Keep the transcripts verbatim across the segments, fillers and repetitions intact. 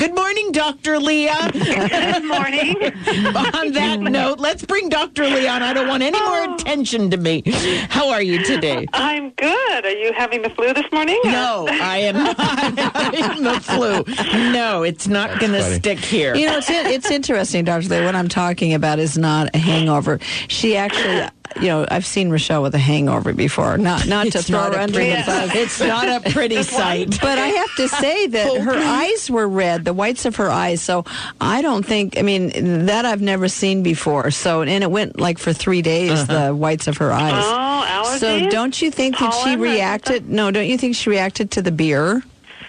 Good morning, Doctor Leah. Good morning. On that note, let's bring Doctor Leah on. I don't want any more attention to me. How are you today? I'm good. Are you having the flu this morning? No, I am not having the flu. No, it's not going to stick here. You know, it's it's interesting, Doctor Leah. What I'm talking about is not a hangover. She actually, you know, I've seen Rochelle with a hangover before. Not not to It's throw not her a under pretty- the bus. It's not a pretty sight. But I have to say that her eyes were red, the whites of her eyes. So I don't think, I mean, that I've never seen before. So, and it went like for three days, Uh-huh. the whites of her eyes. Oh, allergies? So don't you think that she Pollen or reacted? No, don't you think she reacted to the beer?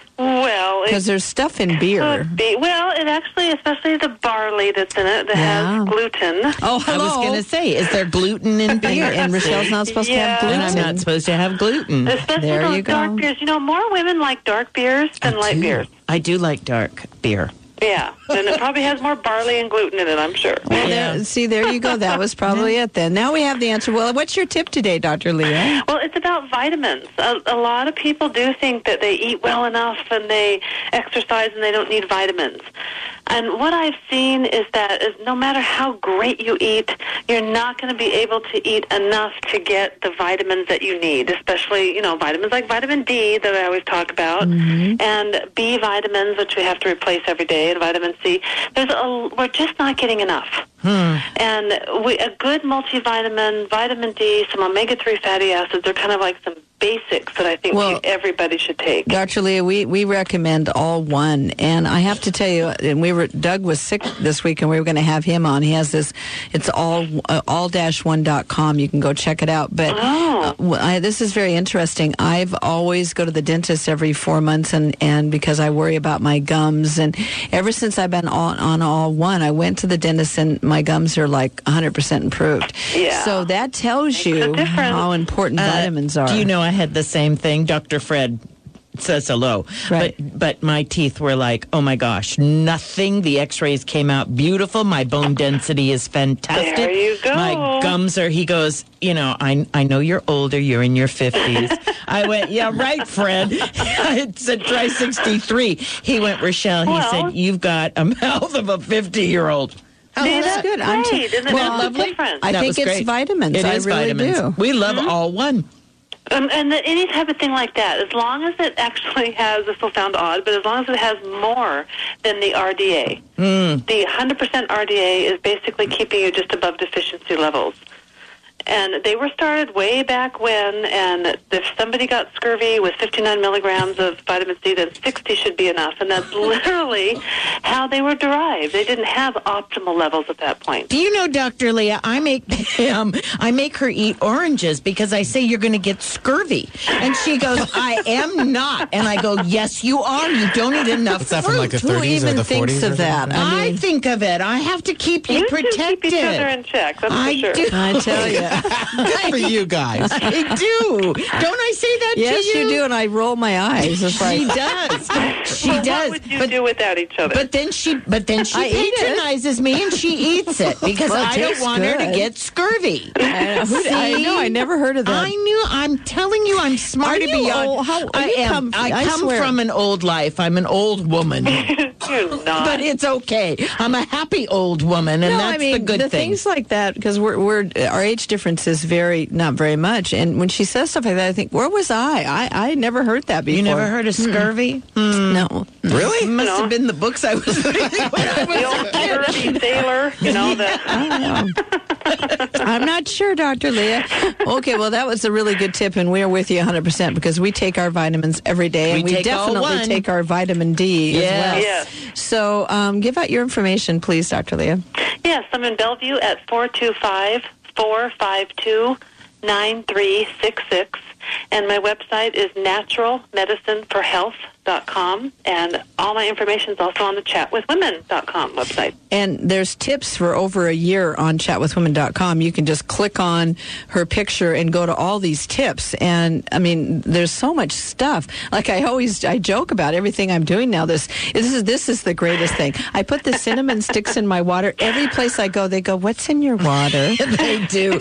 Well, Because it there's stuff in beer. could be. Well, it actually, especially the barley that's in it that Yeah. has gluten. Oh, I hello. was going to say, is there gluten in and, beer? and Rochelle's not supposed Yeah. to have And gluten. I'm not supposed to have gluten. Especially There those you go. dark beers. You know, more women like dark beers than light beers. I do like dark beer. Yeah, and it probably has more barley and gluten in it, I'm sure. Well, Yeah. there, see, there you go. That was probably it then. Now we have the answer. Well, what's your tip today, Doctor Leah? Well, it's about vitamins. A, a lot of people do think that they eat well enough and they exercise and they don't need vitamins. And what I've seen is that is no matter how great you eat, you're not going to be able to eat enough to get the vitamins that you need, especially, you know, vitamins like vitamin D that I always talk about, Mm-hmm. and B vitamins, which we have to replace every day, and vitamin C. There's a, we're just not getting enough. Hmm. And we, a good multivitamin, vitamin D, some omega three fatty acids are kind of like some basics that I think Well, everybody should take. Doctor Leah, we, we recommend all one. And I have to tell you, and we were Doug was sick this week, and we were going to have him on. He has this, it's all uh, all dash one dot com. You can go check it out. But Oh. uh, I, this is very interesting. I've always go to the dentist every four months, and, and because I worry about my gums. And ever since I've been on, on all one, I went to the dentist, and my gums are like one hundred percent improved. Yeah. So that tells Makes a you difference. how important Uh, vitamins are. Do you know I had the same thing? Doctor Fred says hello. Right. But but my teeth were like, oh my gosh, nothing. The x-rays came out beautiful. My bone density is fantastic. There you go. My gums are, he goes, you know, I I know you're older. You're in your fifties. I went, yeah, right, Fred. It's a try sixty-three. He went, Rochelle, he Well- said, you've got a mouth of a fifty-year-old. How See, is that's that? good. I'm great. t- Isn't well, that lovely? different? I That think was it's great. vitamins. It I is really vitamins. do. We love all one. Um, and the, any type of thing like that, as long as it actually has, this will sound odd, but as long as it has more than the R D A. Mm. The one hundred percent R D A is basically keeping you just above deficiency levels. And they were started way back when, and if somebody got scurvy with fifty-nine milligrams of vitamin C, then sixty should be enough. And that's literally how they were derived. They didn't have optimal levels at that point. Do you know, Doctor Leah, I make um, I make her eat oranges because I say you're going to get scurvy. And she goes, I am not. And I go, yes, you are. You don't eat enough What's that fruit. from, like the Who thirties or even the thinks forties? of that? I I mean, think of it. I have to keep you, You two protected. keep each other in check, that's I for sure. do. I tell you. Good for you guys. I do. Don't I say that Yes, to you? you do, and I roll my eyes. It's like, She does. She Well, does. what would you but, do without each other? but then she, but then she I eat it. patronizes me and she eats it because Well, it I don't tastes want her to good. get scurvy. I, who- I know, I never heard of that. I knew. I'm telling you, I'm smart Are you beyond. old? How- I you am. come- I I come swear. from an old life. I'm an old woman, You're not. but it's okay. I'm a happy old woman, and no, that's I mean, the good the thing. things like that, because we're, we're our age difference is very not very much. And when she says stuff like that, I think, where was I? I I never heard that before. You never heard of scurvy? No. Really? Must No. have been the books I was reading when I was the old scurvy sailor, you know, that I don't know. I'm not sure, Doctor Leah. Okay, well, that was a really good tip, and we're with you one hundred percent because we take our vitamins every day, and We we, take all definitely one. take our vitamin D Yes. as well. Yes. So um, give out your information, please, Doctor Leah. Yes, I'm in Bellevue at four two five, four five two, nine three six six. And my website is natural medicine for health dot com. And all my information is also on the chat with women dot com website. And there's tips for over a year on chat with women dot com. You can just click on her picture and go to all these tips. And, I mean, there's so much stuff. Like I always, I joke about everything I'm doing now. This, this is this is the greatest thing. I put the cinnamon sticks in my water. Every place I go, they go, what's in your water? They do.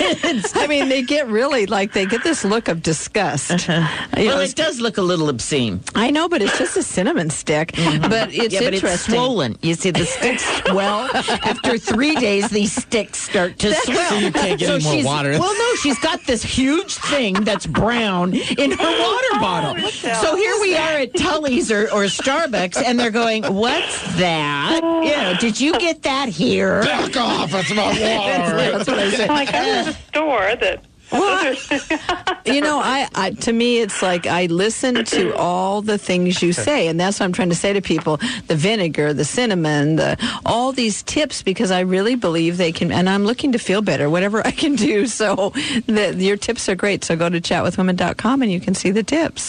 I mean, they get really, like, they get this look of disgust. You Well, know, it does look a little obscene. I know, but it's just a cinnamon stick. Mm-hmm. But it's yeah, but interesting. it's swollen. You see, the sticks swell. After three days, these sticks start to swell. So you can't get so any more she's, water. Well, no, she's got this huge thing that's brown in her water bottle. So here we are at Tully's or, or Starbucks, and they're going, "What's that? You know, did you get that here?" Back off! It's my water. That's what I said. Like I'm in a store that. Well, you know, I, I to me, it's like I listen to all the things you say, and that's what I'm trying to say to people: the vinegar, the cinnamon, the all these tips, because I really believe they can. And I'm looking to feel better, whatever I can do. So, the, your tips are great. So go to chat with women dot com and you can see the tips.